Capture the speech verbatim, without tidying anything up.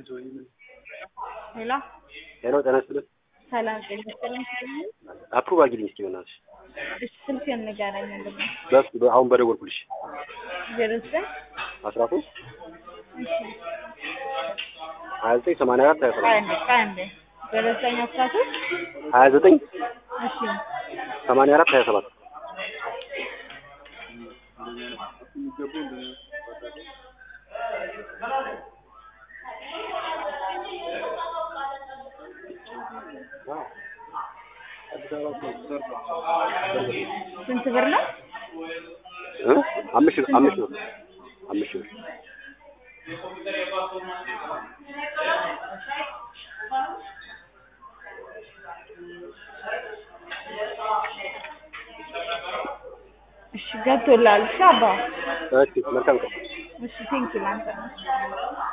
ሄሎ ሄሎ ጤና ይስጥልኝ። ሰላም ጤና ይስጥልኝ። አፕሩቭ አድርጊልኝ እስኪ በእናትሽ። እሺ ስልክህን ንገረኝ ወንድሜ። በስ አሁን በደወልኩልሽ ዜሮ ዘጠኝ አስራ ሶስት እሺ ሀያ ዘጠኝ ሰማንያ አራት ሀያ ሰባት ቆይ አንዴ ቆይ አንዴ ዜሮ ዘጠኝ አስራ ሶስት ሀያ ዘጠኝ እሺ ሰማንያ አራት ሀያ ሰባት ስንት ብር ነው? እ አምስት ሺህ አምስት ሺህ አምስት ሺህ እሺ ገብቶላል። ሻባ እሺ መልካም ቀን። እሺ ቴንኪው ላንተ